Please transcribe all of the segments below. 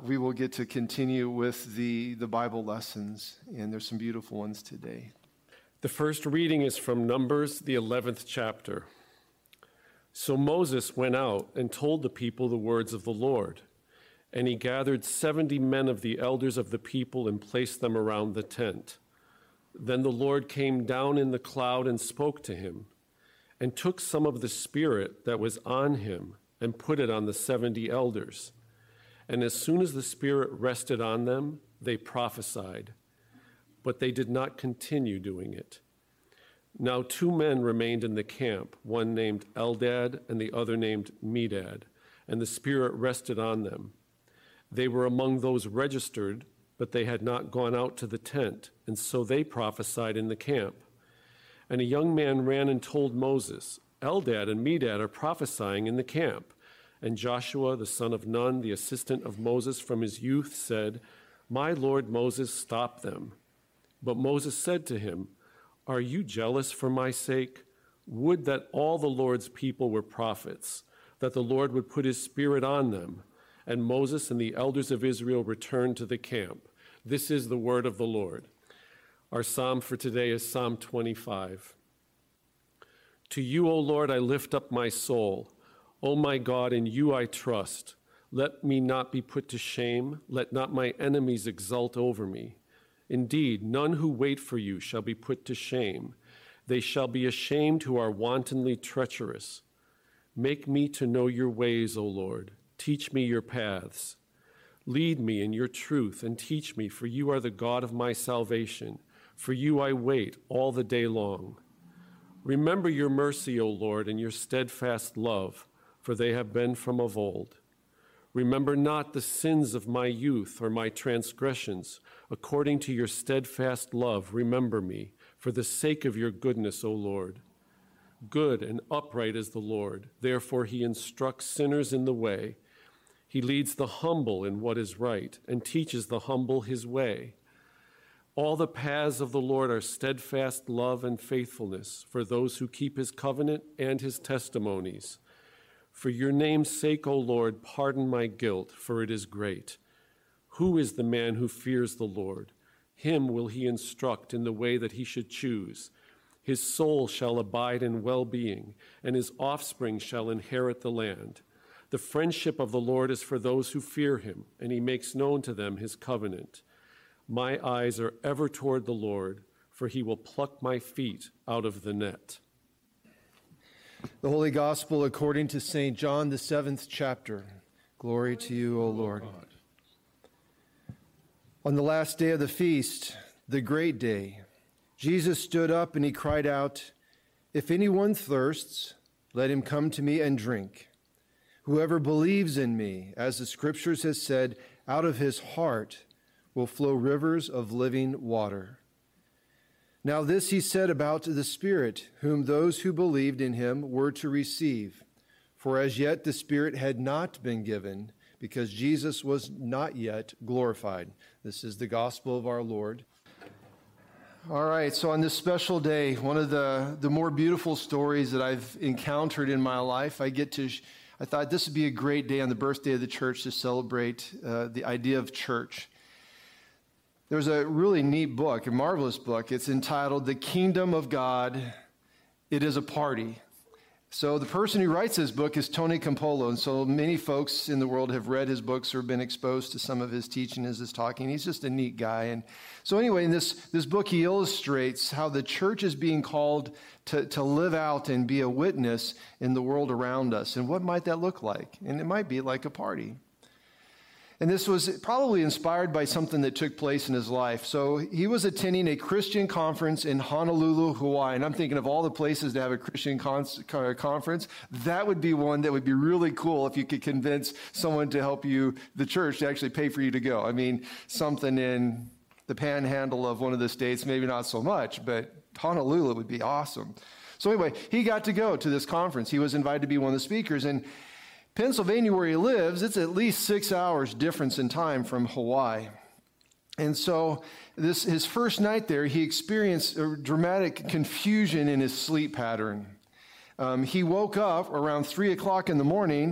we will get to continue with the Bible lessons, and there's some beautiful ones today. The first reading is from Numbers, the 11th chapter. So Moses went out and told the people the words of the Lord, and he gathered 70 men of the elders of the people and placed them around the tent. Then the Lord came down in the cloud and spoke to him, and took some of the Spirit that was on him and put it on the 70 elders. And as soon as the Spirit rested on them, they prophesied, but they did not continue doing it. Now 2 men remained in the camp, one named Eldad and the other named Medad, and the Spirit rested on them. They were among those registered, but they had not gone out to the tent, and so they prophesied in the camp. And a young man ran and told Moses, Eldad and Medad are prophesying in the camp. And Joshua, the son of Nun, the assistant of Moses from his youth, said, My lord Moses, stop them. But Moses said to him, Are you jealous for my sake? Would that all the Lord's people were prophets, that the Lord would put his Spirit on them. And Moses and the elders of Israel returned to the camp. This is the word of the Lord. Our psalm for today is Psalm 25. To you, O Lord, I lift up my soul. O my God, in you I trust. Let me not be put to shame. Let not my enemies exult over me. Indeed, none who wait for you shall be put to shame. They shall be ashamed who are wantonly treacherous. Make me to know your ways, O Lord. Teach me your paths. Lead me in your truth and teach me, for you are the God of my salvation. For you I wait all the day long. Remember your mercy, O Lord, and your steadfast love, for they have been from of old. Remember not the sins of my youth or my transgressions. According to your steadfast love, remember me, for the sake of your goodness, O Lord. Good and upright is the Lord. Therefore he instructs sinners in the way. He leads the humble in what is right and teaches the humble his way. All the paths of the Lord are steadfast love and faithfulness for those who keep his covenant and his testimonies. For your name's sake, O Lord, pardon my guilt, for it is great. Who is the man who fears the Lord? Him will he instruct in the way that he should choose. His soul shall abide in well-being, and his offspring shall inherit the land. The friendship of the Lord is for those who fear him, and he makes known to them his covenant. My eyes are ever toward the Lord, for he will pluck my feet out of the net. The Holy Gospel according to St. John, the 7th chapter. Glory to you, O Lord. On the last day of the feast, the great day, Jesus stood up and he cried out, If anyone thirsts, let him come to me and drink. Whoever believes in me, as the Scriptures has said, out of his heart will flow rivers of living water. Now this he said about the Spirit, whom those who believed in him were to receive. For as yet the Spirit had not been given, because Jesus was not yet glorified. This is the gospel of our Lord. All right, so on this special day, one of the more beautiful stories that I've encountered in my life, I thought this would be a great day on the birthday of the church to celebrate the idea of church. There's a really neat book, a marvelous book. It's entitled The Kingdom of God, It is a Party. So the person who writes this book is Tony Campolo, and so many folks in the world have read his books or been exposed to some of his teaching as his talking. He's just a neat guy. And so anyway, in this book, he illustrates how the church is being called to live out and be a witness in the world around us. And what might that look like? And it might be like a party. And this was probably inspired by something that took place in his life. So he was attending a Christian conference in Honolulu, Hawaii. And I'm thinking of all the places to have a Christian conference. That would be one that would be really cool if you could convince someone to help you, the church, to actually pay for you to go. I mean, something in the panhandle of one of the states, maybe not so much, but Honolulu would be awesome. So anyway, he got to go to this conference. He was invited to be one of the speakers. And Pennsylvania, where he lives, it's at least 6 hours difference in time from Hawaii. And so his first night there, he experienced a dramatic confusion in his sleep pattern. He woke up around 3 o'clock in the morning,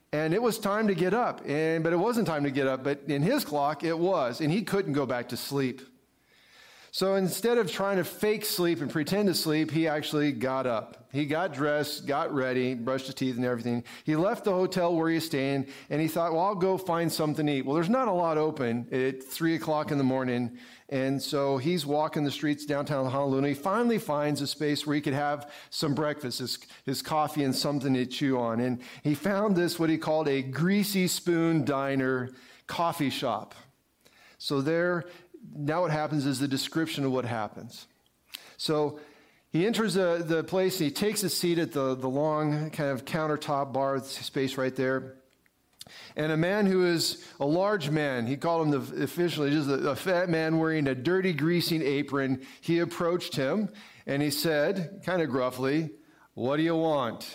And it was time to get up, but it wasn't time to get up, but in his clock it was, and he couldn't go back to sleep. So instead of trying to fake sleep and pretend to sleep, he actually got up. He got dressed, got ready, brushed his teeth and everything. He left the hotel where he was staying, and he thought, well, I'll go find something to eat. Well, there's not a lot open at 3 o'clock in the morning, and so he's walking the streets downtown Honolulu, and he finally finds a space where he could have some breakfast, his coffee and something to chew on. And he found this, what he called a Greasy Spoon Diner coffee shop. So there, now what happens is the description of what happens. So he enters the place, and he takes a seat at the long kind of countertop bar space right there. And a man who is a large man, he called him officially just a fat man wearing a dirty, greasy apron, he approached him and he said, kind of gruffly, "What do you want?"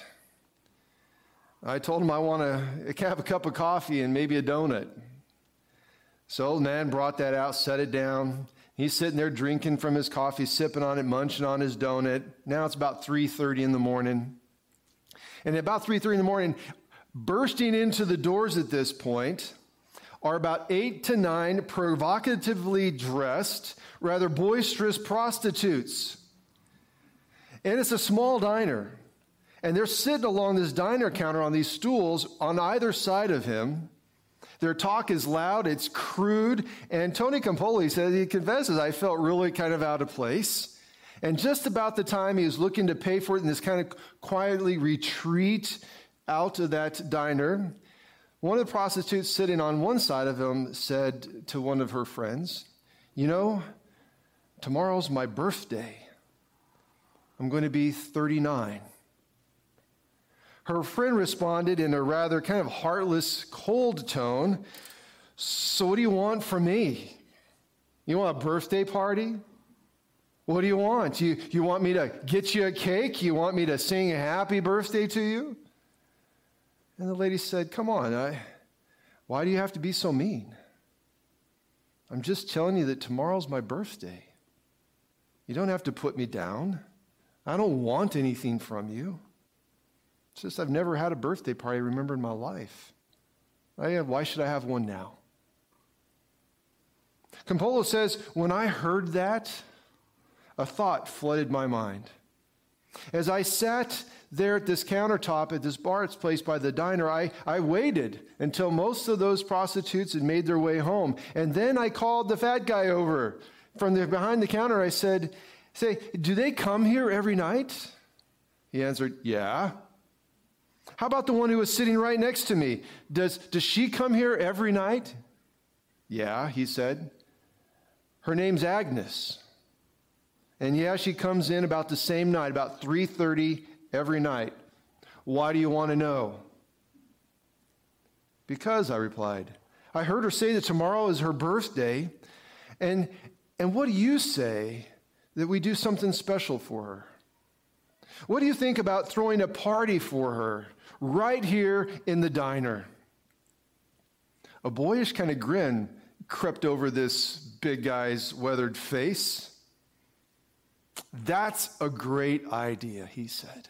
I told him I want a cup of coffee and maybe a donut. So the man brought that out, set it down. He's sitting there drinking from his coffee, sipping on it, munching on his donut. Now it's about 3:30 in the morning. And at about 3:30 in the morning, bursting into the doors at this point are about 8 to 9 provocatively dressed, rather boisterous prostitutes. And it's a small diner. And they're sitting along this diner counter on these stools on either side of him. Their talk is loud, it's crude, and Tony Campoli says, he confesses, I felt really kind of out of place. And just about the time he was looking to pay for it and this kind of quietly retreat out of that diner, one of the prostitutes sitting on one side of him said to one of her friends, "You know, tomorrow's my birthday. I'm going to be 39. Her friend responded in a rather kind of heartless, cold tone, "So what do you want from me? You want a birthday party? What do you want? You want me to get you a cake? You want me to sing a happy birthday to you?" And the lady said, "Come on, why do you have to be so mean? I'm just telling you that tomorrow's my birthday. You don't have to put me down. I don't want anything from you. It's just I've never had a birthday party I remember in my life. Why should I have one now?" Campolo says, when I heard that, a thought flooded my mind. As I sat there at this countertop at this bar it's placed by the diner, I waited until most of those prostitutes had made their way home. And then I called the fat guy over from behind the counter. I said, "Do they come here every night?" He answered, "Yeah." "How about the one who was sitting right next to me? Does she come here every night?" "Yeah," he said. "Her name's Agnes. And yeah, she comes in about the same night, about 3:30 every night. Why do you want to know?" "Because," I replied, "I heard her say that tomorrow is her birthday. And what do you say that we do something special for her? What do you think about throwing a party for her right here in the diner?" A boyish kind of grin crept over this big guy's weathered face. "That's a great idea," he said.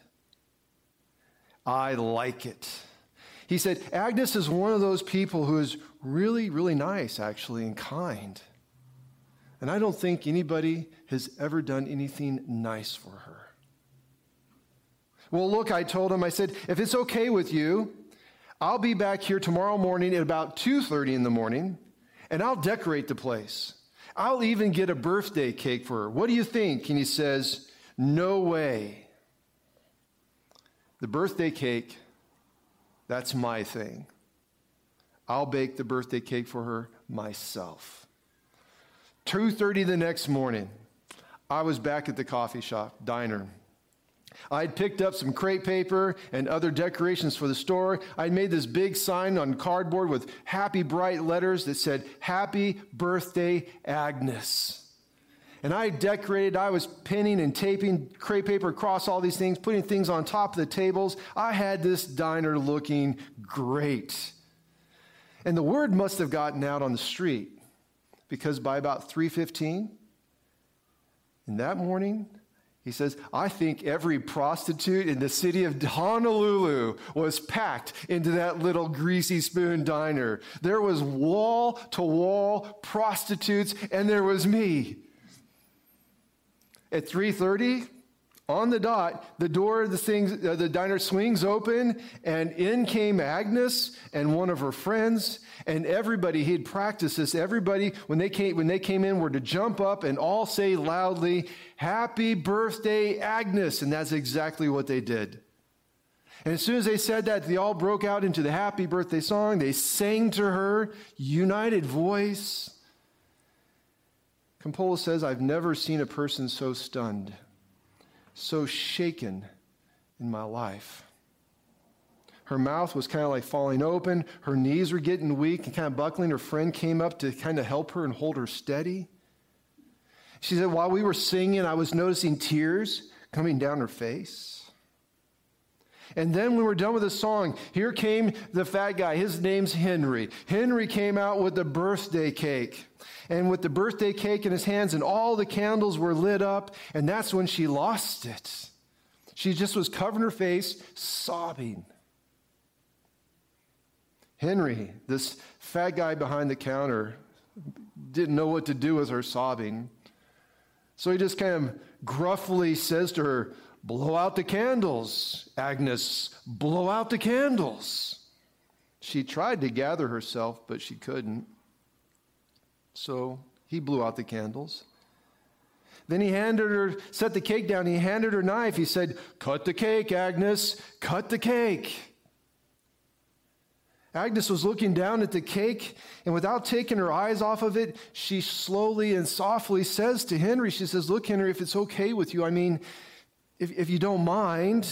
"I like it." He said, "Agnes is one of those people who is really, really nice, actually, and kind. And I don't think anybody has ever done anything nice for her." "Well, look," I told him, I said, "if it's okay with you, I'll be back here tomorrow morning at about 2:30 in the morning, and I'll decorate the place. I'll even get a birthday cake for her. What do you think?" And he says, "No way. The birthday cake, that's my thing. I'll bake the birthday cake for her myself." 2:30 the next morning, I was back at the coffee shop, diner. I'd picked up some crepe paper and other decorations for the store. I'd made this big sign on cardboard with happy bright letters that said, "Happy Birthday, Agnes." And I decorated, I was pinning and taping crepe paper across all these things, putting things on top of the tables. I had this diner looking great. And the word must have gotten out on the street, because by about 3:15 in that morning, He says, I think every prostitute in the city of Honolulu was packed into that little Greasy Spoon diner. There was wall-to-wall prostitutes, and there was me. At 3:30, on the dot, the door of the diner swings open, and in came Agnes and one of her friends, and everybody, he'd practiced this, everybody, when they came in, were to jump up and all say loudly, "Happy birthday, Agnes," and that's exactly what they did. And as soon as they said that, they all broke out into the happy birthday song. They sang to her, united voice. Campola says, I've never seen a person so stunned, so shaken in my life. Her mouth was kind of like falling open. Her knees were getting weak and kind of buckling. Her friend came up to kind of help her and hold her steady. She said, while we were singing, I was noticing tears coming down her face. And then when we were done with the song, here came the fat guy. His name's Henry. Henry came out with the birthday cake. And with the birthday cake in his hands, and all the candles were lit up, and that's when she lost it. She just was covering her face, sobbing. Henry, this fat guy behind the counter, didn't know what to do with her sobbing. So he just kind of gruffly says to her, blow out the candles, Agnes, blow out the candles. She tried to gather herself, but she couldn't. So he blew out the candles. Then he set the cake down, he handed her a knife. He said, cut the cake, Agnes, cut the cake. Agnes was looking down at the cake, and without taking her eyes off of it, she slowly and softly says to Henry, she says, look, Henry, if it's okay with you, I mean, if you don't mind,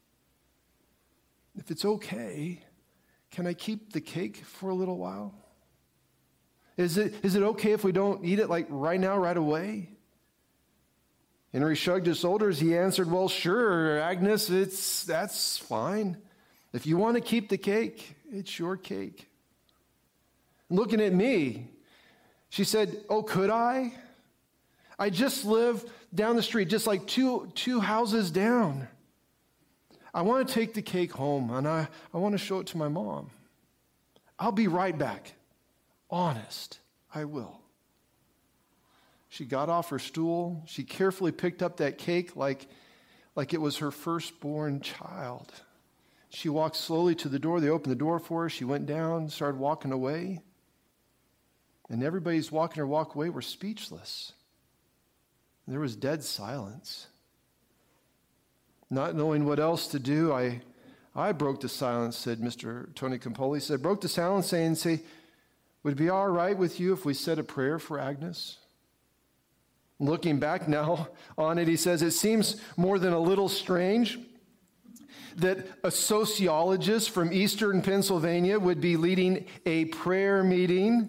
if it's okay, can I keep the cake for a little while? Is it okay if we don't eat it like right now, right away? Henry shrugged his shoulders. He answered, well, sure, Agnes, that's fine. If you want to keep the cake, it's your cake. Looking at me, she said, oh, could I? I just live down the street, just like two houses down. I want to take the cake home, and I want to show it to my mom. I'll be right back. Honest, I will. She got off her stool. She carefully picked up that cake like it was her firstborn child. She walked slowly to the door. They opened the door for her. She went down, started walking away. And everybody's walking her walk away were speechless. There was dead silence. Not knowing what else to do, I broke the silence, said Mr. Tony Campola. He said, broke the silence saying, would it be all right with you if we said a prayer for Agnes? Looking back now on it, he says, it seems more than a little strange that a sociologist from eastern Pennsylvania would be leading a prayer meeting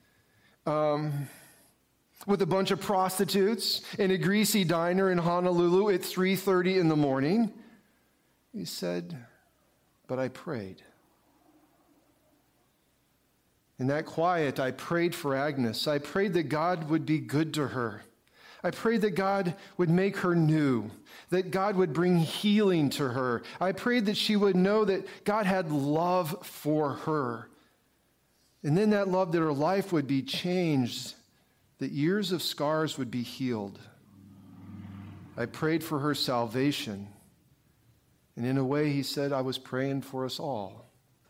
with a bunch of prostitutes in a greasy diner in Honolulu at 3:30 in the morning. He said, but I prayed. In that quiet, I prayed for Agnes. I prayed that God would be good to her. I prayed that God would make her new, that God would bring healing to her. I prayed that she would know that God had love for her. And then that love, that her life would be changed, that years of scars would be healed. I prayed for her salvation. And in a way, he said, I was praying for us all.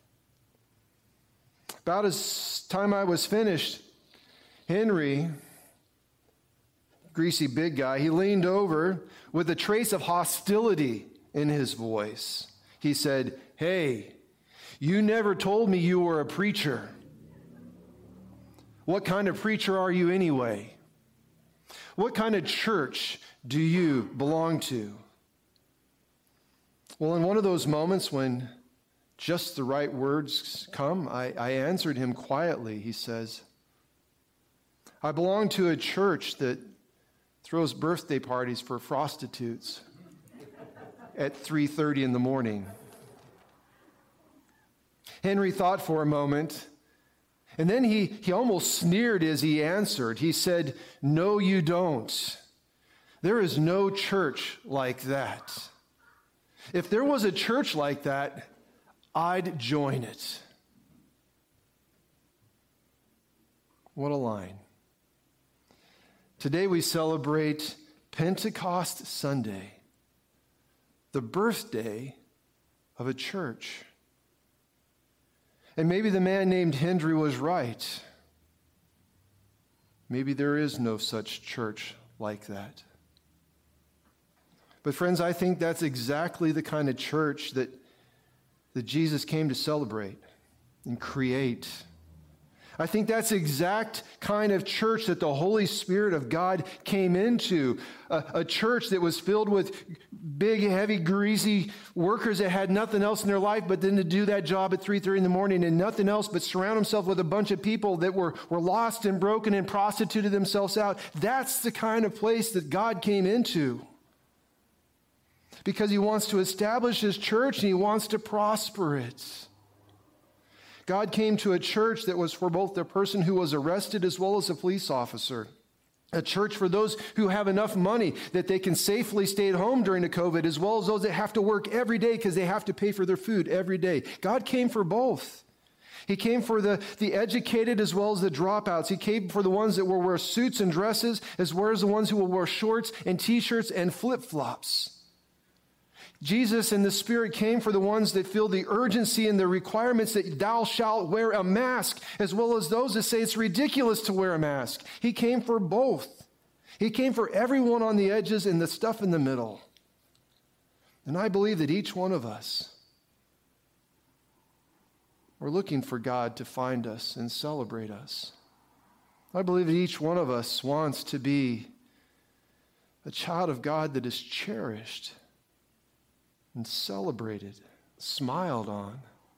About as time I was finished, Henry, greasy big guy, he leaned over with a trace of hostility in his voice. He said, hey, you never told me you were a preacher. What kind of preacher are you anyway? What kind of church do you belong to? Well, in one of those moments when just the right words come, I answered him quietly. He says, I belong to a church that throws birthday parties for prostitutes at 3:30 in the morning. Henry thought for a moment, and then he almost sneered as he answered. He said, no, you don't. There is no church like that. If there was a church like that, I'd join it. What a line. Today we celebrate Pentecost Sunday, the birthday of a church. And maybe the man named Hendry was right. Maybe there is no such church like that. But friends, I think that's exactly the kind of church that Jesus came to celebrate and create. I think that's the exact kind of church that the Holy Spirit of God came into. A church that was filled with big, heavy, greasy workers that had nothing else in their life but then to do that job at 3:30 in the morning and nothing else but surround himself with a bunch of people that were lost and broken and prostituted themselves out. That's the kind of place that God came into. Because he wants to establish his church and he wants to prosper it. God came to a church that was for both the person who was arrested as well as a police officer. A church for those who have enough money that they can safely stay at home during the COVID, as well as those that have to work every day because they have to pay for their food every day. God came for both. He came for the educated as well as the dropouts. He came for the ones that will wear suits and dresses as well as the ones who will wear shorts and t-shirts and flip-flops. Jesus and the Spirit came for the ones that feel the urgency and the requirements that thou shalt wear a mask, as well as those that say it's ridiculous to wear a mask. He came for both. He came for everyone on the edges and the stuff in the middle. And I believe that each one of us, we're looking for God to find us and celebrate us. I believe that each one of us wants to be a child of God that is cherished and celebrated, smiled on.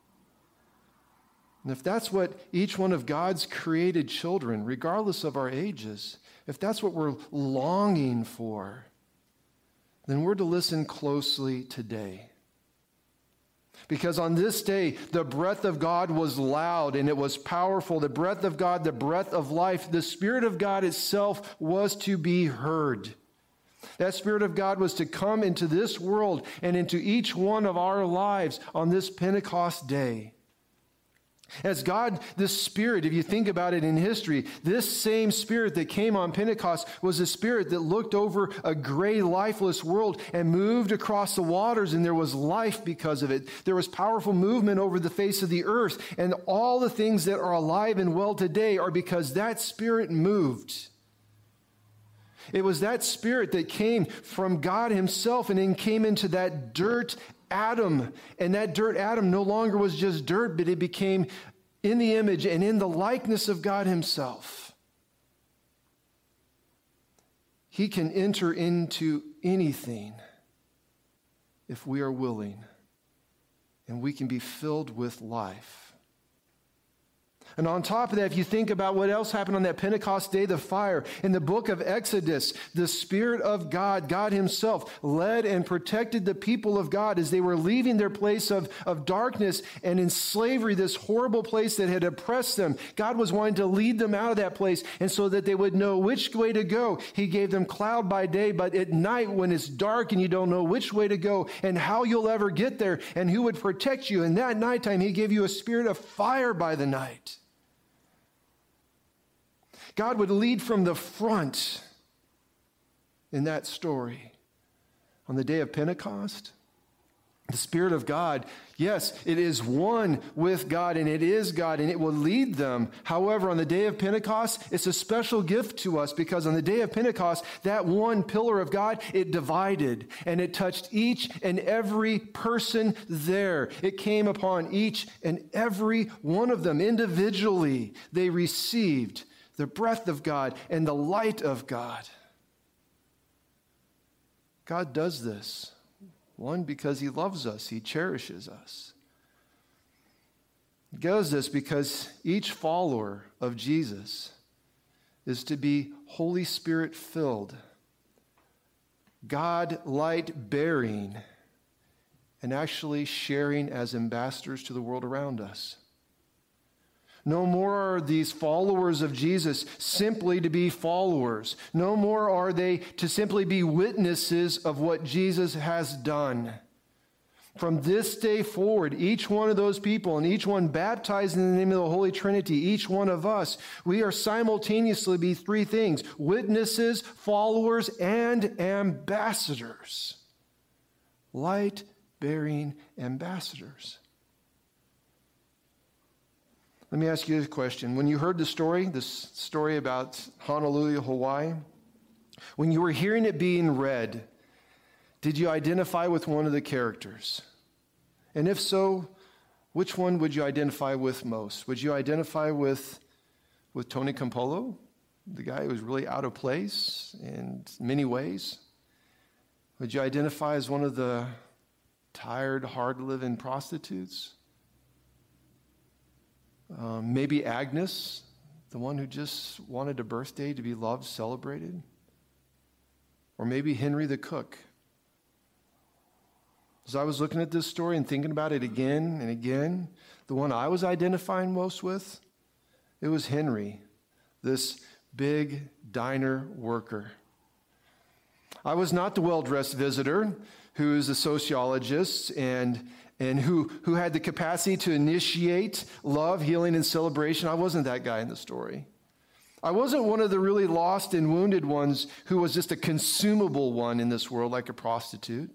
And if that's what each one of God's created children, regardless of our ages, if that's what we're longing for, then we're to listen closely today. Because on this day, the breath of God was loud and it was powerful. The breath of God, the breath of life, the Spirit of God itself was to be heard. That Spirit of God was to come into this world and into each one of our lives on this Pentecost day. As God, this Spirit, if you think about it in history, this same Spirit that came on Pentecost was a Spirit that looked over a gray, lifeless world and moved across the waters, and there was life because of it. There was powerful movement over the face of the earth, and all the things that are alive and well today are because that Spirit moved. It was that Spirit that came from God himself and then came into that dirt Adam. And that dirt Adam no longer was just dirt, but it became in the image and in the likeness of God himself. He can enter into anything if we are willing, and we can be filled with life. And on top of that, if you think about what else happened on that Pentecost day, the fire, in the book of Exodus, the Spirit of God, God himself, led and protected the people of God as they were leaving their place of darkness and in slavery, this horrible place that had oppressed them. God was wanting to lead them out of that place, and so that they would know which way to go. He gave them cloud by day, but at night when it's dark and you don't know which way to go and how you'll ever get there and who would protect you. And that nighttime, he gave you a spirit of fire by the night. God would lead from the front in that story. On the day of Pentecost, the Spirit of God, yes, it is one with God, and it is God, and it will lead them. However, on the day of Pentecost, it's a special gift to us, because on the day of Pentecost, that one pillar of God, it divided, and it touched each and every person there. It came upon each and every one of them individually. They received the breath of God and the light of God. God does this, one, because he loves us, he cherishes us. He does this because each follower of Jesus is to be Holy Spirit filled, God light bearing, and actually sharing as ambassadors to the world around us. No more are these followers of Jesus simply to be followers. No more are they to simply be witnesses of what Jesus has done. From this day forward, each one of those people and each one baptized in the name of the Holy Trinity, each one of us, we are simultaneously be three things: witnesses, followers, and ambassadors. Light-bearing ambassadors. Let me ask you this question. When you heard this story about Honolulu, Hawaii, when you were hearing it being read, did you identify with one of the characters? And if so, which one would you identify with most? Would you identify with Tony Campolo, the guy who was really out of place in many ways? Would you identify as one of the tired, hard-living prostitutes? Maybe Agnes, the one who just wanted a birthday to be loved, celebrated. Or maybe Henry the cook. As I was looking at this story and thinking about it again and again, the one I was identifying most with, it was Henry, this big diner worker. I was not the well-dressed visitor who is a sociologist and who had the capacity to initiate love, healing, and celebration. I wasn't that guy in the story. I wasn't one of the really lost and wounded ones who was just a consumable one in this world, like a prostitute.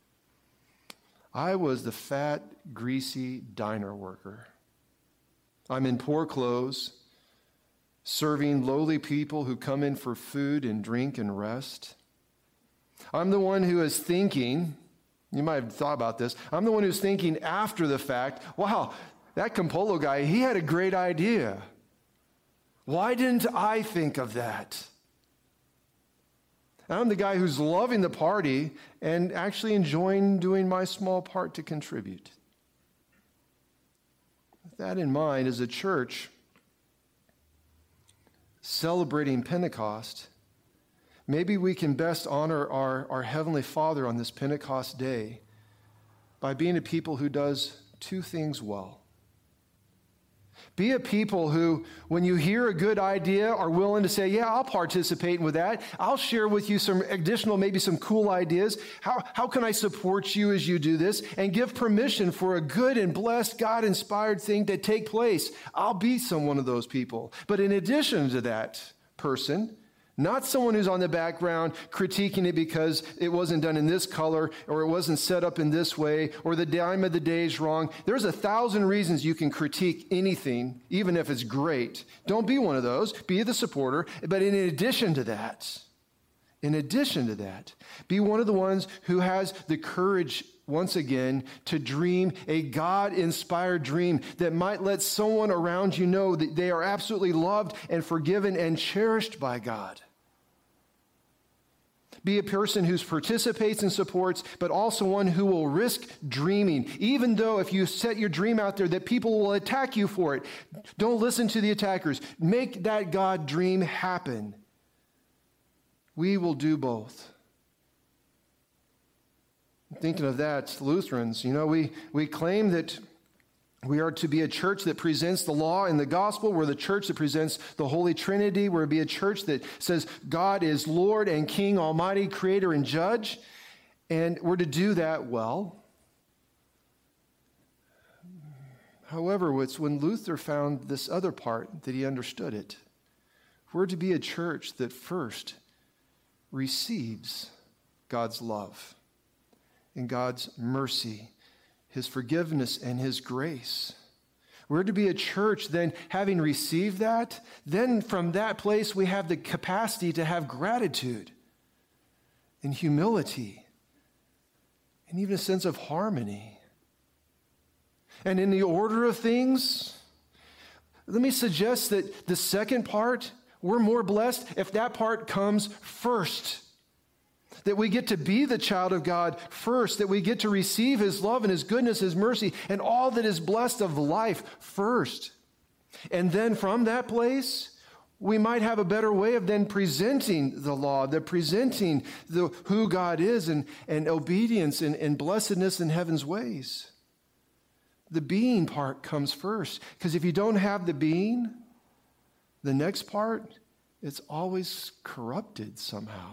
I was the fat, greasy diner worker. I'm in poor clothes, serving lowly people who come in for food and drink and rest. I'm the one who is thinking, you might have thought about this, I'm the one who's thinking after the fact, wow, that Campolo guy, he had a great idea. Why didn't I think of that? And I'm the guy who's loving the party and actually enjoying doing my small part to contribute. With that in mind, as a church celebrating Pentecost, maybe we can best honor our Heavenly Father on this Pentecost day by being a people who does two things well. Be a people who, when you hear a good idea, are willing to say, yeah, I'll participate with that. I'll share with you some additional, maybe some cool ideas. How can I support you as you do this? And give permission for a good and blessed, God-inspired thing to take place. I'll be one of those people. But in addition to that person, not someone who's on the background critiquing it because it wasn't done in this color or it wasn't set up in this way or the time of the day is wrong. There's 1,000 reasons you can critique anything, even if it's great. Don't be one of those. Be the supporter. But in addition to that, be one of the ones who has the courage once again to dream a God-inspired dream that might let someone around you know that they are absolutely loved and forgiven and cherished by God. Be a person who participates and supports, but also one who will risk dreaming. Even though if you set your dream out there that people will attack you for it, don't listen to the attackers. Make that God dream happen. We will do both. Thinking of that, Lutherans, we claim that we are to be a church that presents the law and the gospel. We're the church that presents the Holy Trinity. We're to be a church that says God is Lord and King, Almighty, Creator and Judge. And we're to do that well. However, it's when Luther found this other part that he understood it. We're to be a church that first receives God's love and God's mercy, His forgiveness and His grace. We're to be a church then, having received that, then from that place we have the capacity to have gratitude and humility and even a sense of harmony. And in the order of things, let me suggest that the second part, we're more blessed if that part comes first. That we get to be the child of God first, that we get to receive His love and His goodness, His mercy, and all that is blessed of life first. And then from that place, we might have a better way of then presenting the law, presenting who God is and obedience and blessedness in heaven's ways. The being part comes first. Because if you don't have the being, the next part, it's always corrupted somehow.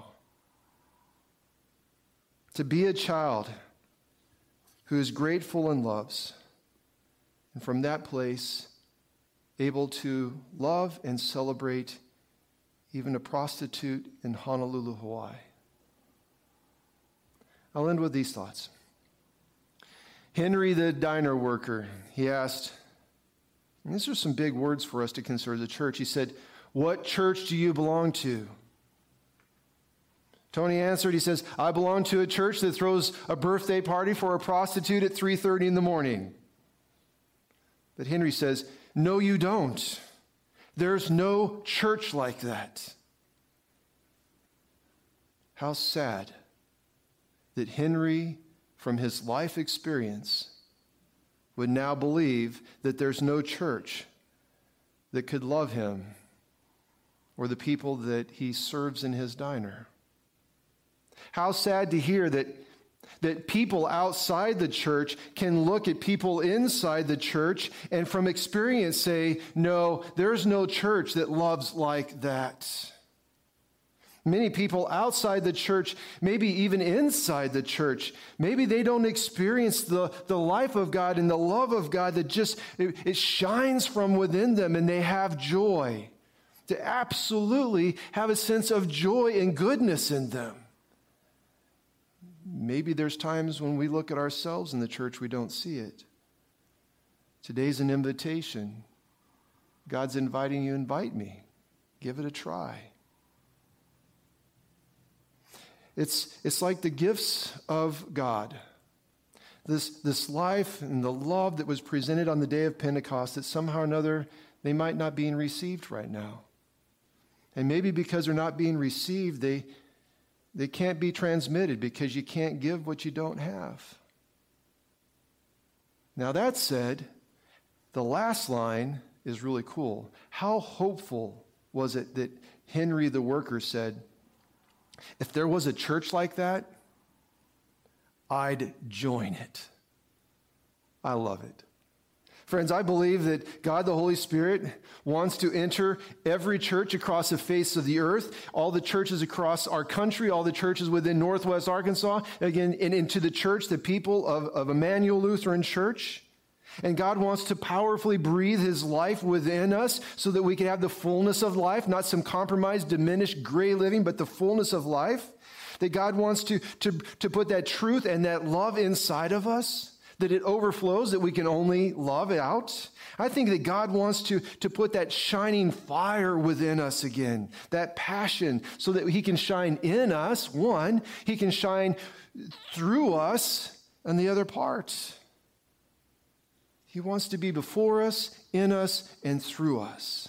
To be a child who is grateful and loves, and from that place, able to love and celebrate even a prostitute in Honolulu, Hawaii. I'll end with these thoughts. Henry, the diner worker, he asked, and these are some big words for us to consider as a church. He said, "What church do you belong to?" Tony answered, he says, "I belong to a church that throws a birthday party for a prostitute at 3:30 in the morning." But Henry says, "No, you don't. There's no church like that." How sad that Henry, from his life experience, would now believe that there's no church that could love him or the people that he serves in his diner. How sad to hear that people outside the church can look at people inside the church and from experience say, "No, there's no church that loves like that." Many people outside the church, maybe even inside the church, maybe they don't experience the life of God and the love of God that just, it shines from within them, and they have joy. To absolutely have a sense of joy and goodness in them. Maybe there's times when we look at ourselves in the church, we don't see it. Today's an invitation. God's inviting you, invite me. Give it a try. It's like the gifts of God. This life and the love that was presented on the day of Pentecost, that somehow or another they might not be received right now. And maybe because they're not being received, they can't be transmitted because you can't give what you don't have. Now that said, the last line is really cool. How hopeful was it that Henry the worker said, "If there was a church like that, I'd join it." I love it. Friends, I believe that God the Holy Spirit wants to enter every church across the face of the earth, all the churches across our country, all the churches within Northwest Arkansas, again, and into the church, the people of Emmanuel Lutheran Church. And God wants to powerfully breathe his life within us so that we can have the fullness of life, not some compromised, diminished, gray living, but the fullness of life. That God wants to put that truth and that love inside of us, that it overflows, that we can only love it out. I think that God wants to put that shining fire within us again, that passion, so that he can shine in us, one, he can shine through us, and the other part. He wants to be before us, in us, and through us.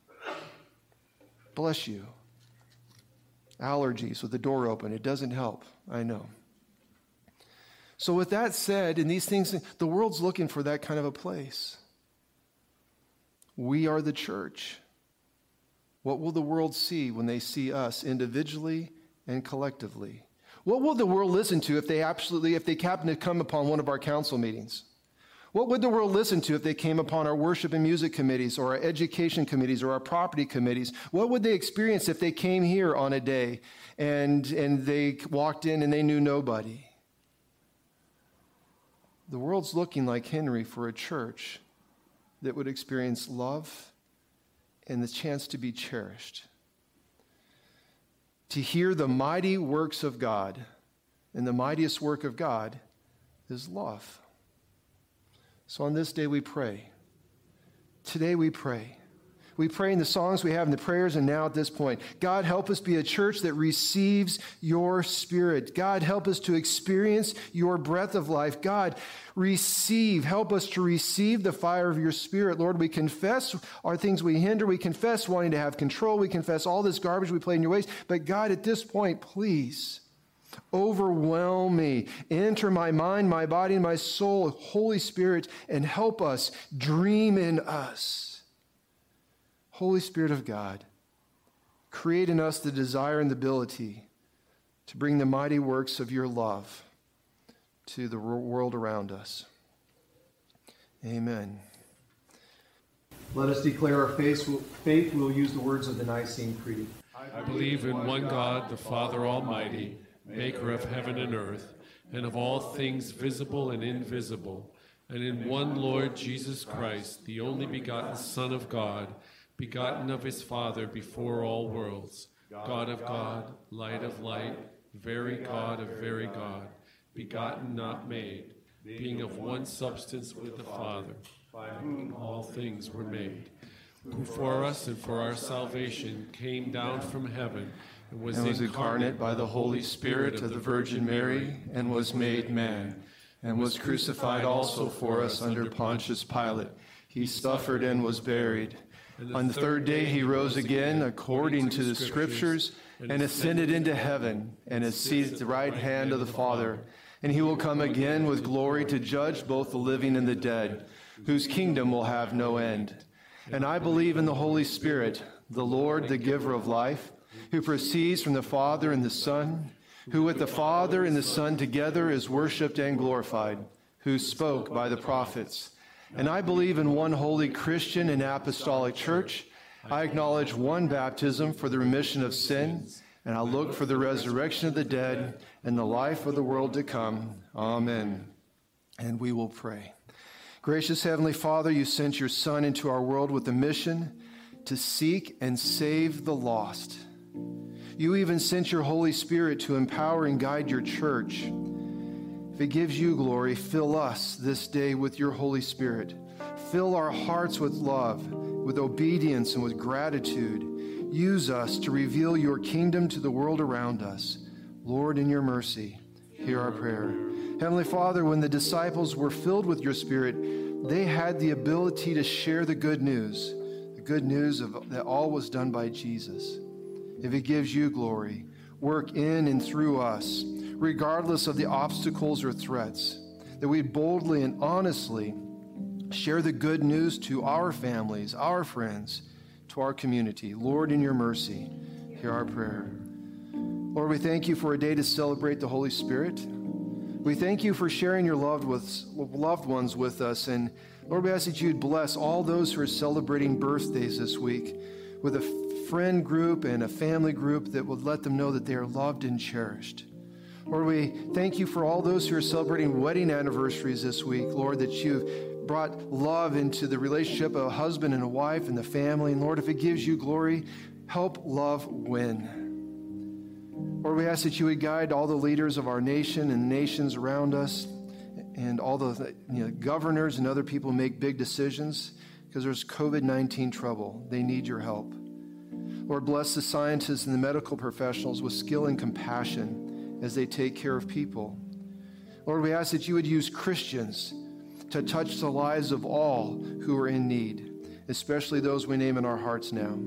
Bless you. Allergies with the door open. It doesn't help. I know. So with that said, in these things, the world's looking for that kind of a place. We are the church. What will the world see when they see us individually and collectively? What will the world listen to if they happen to come upon one of our council meetings? What would the world listen to if they came upon our worship and music committees or our education committees or our property committees? What would they experience if they came here on a day and they walked in and they knew nobody? The world's looking, like Henry, for a church that would experience love and the chance to be cherished. To hear the mighty works of God, and the mightiest work of God is love. So on this day we pray. Today we pray. We pray in the songs we have in the prayers and now at this point. God, help us be a church that receives your Spirit. God, help us to experience your breath of life. God, help us to receive the fire of your Spirit. Lord, we confess our things we hinder. We confess wanting to have control. We confess all this garbage we play in your ways. But God, at this point, please overwhelm me. Enter my mind, my body, and my soul, Holy Spirit, and help us. Dream in us. Holy Spirit of God, create in us the desire and the ability to bring the mighty works of your love to the world around us. Amen. Let us declare our faith. We will use the words of the Nicene Creed. I believe in one God, the Father Almighty, maker of heaven and earth, and of all things visible and invisible, and in one Lord Jesus Christ, the only begotten Son of God, begotten of his Father before all worlds, God of God, light of light, very God of very God, begotten, not made, being of one substance with the Father, by whom all things were made, who for us and for our salvation came down from heaven and was incarnate by the Holy Spirit of the Virgin Mary, and was made man, and was crucified also for us under Pontius Pilate. He suffered and was buried. On the third day he rose again, according to the Scriptures, and ascended into heaven, and is seated at the right hand of the Father. And he will come again with glory to judge both the living and the dead, whose kingdom will have no end. And I believe in the Holy Spirit, the Lord, the giver of life, who proceeds from the Father and the Son, who with the Father and the Son together is worshipped and glorified, who spoke by the prophets. And I believe in one holy Christian and apostolic church. I acknowledge one baptism for the remission of sin, and I look for the resurrection of the dead and the life of the world to come. Amen. And we will pray. Gracious Heavenly Father, you sent your Son into our world with a mission to seek and save the lost. You even sent your Holy Spirit to empower and guide your church. If it gives you glory, fill us this day with your Holy Spirit. Fill our hearts with love, with obedience, and with gratitude. Use us to reveal your kingdom to the world around us. Lord, in your mercy, hear our prayer. Heavenly Father, when the disciples were filled with your Spirit, they had the ability to share the good news of that all was done by Jesus. If it gives you glory, work in and through us, regardless of the obstacles or threats, that we boldly and honestly share the good news to our families, our friends, to our community. Lord, in your mercy, hear our prayer. Lord, we thank you for a day to celebrate the Holy Spirit. We thank you for sharing your loved ones with us. And Lord, we ask that you'd bless all those who are celebrating birthdays this week with a friend group and a family group that would let them know that they are loved and cherished. Lord, we thank you for all those who are celebrating wedding anniversaries this week. Lord, that you've brought love into the relationship of a husband and a wife and the family. And Lord, if it gives you glory, help love win. Lord, we ask that you would guide all the leaders of our nation and nations around us, and all the governors and other people who make big decisions, because there's COVID-19 trouble. They need your help. Lord, bless the scientists and the medical professionals with skill and compassion as they take care of people. Lord, we ask that you would use Christians to touch the lives of all who are in need, especially those we name in our hearts now.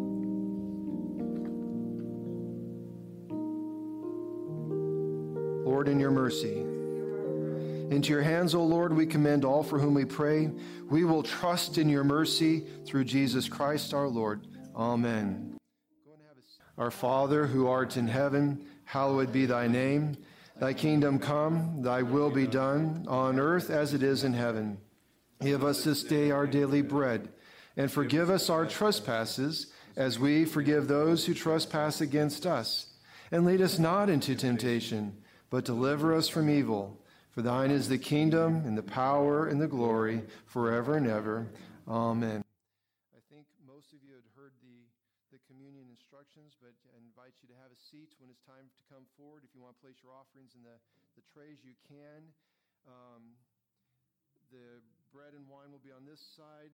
Lord, in your mercy, into your hands, O Lord, we commend all for whom we pray. We will trust in your mercy through Jesus Christ our Lord. Amen. Our Father, who art in heaven, hallowed be thy name. Thy kingdom come, thy will be done, on earth as it is in heaven. Give us this day our daily bread, and forgive us our trespasses, as we forgive those who trespass against us. And lead us not into temptation, but deliver us from evil. For thine is the kingdom, and the power, and the glory, forever and ever. Amen. I think most of you had heard the communion instructions, but I invite you to have a seat when it's time to come forward. If you want to place your offerings in the trays, you can. The bread and wine will be on this side.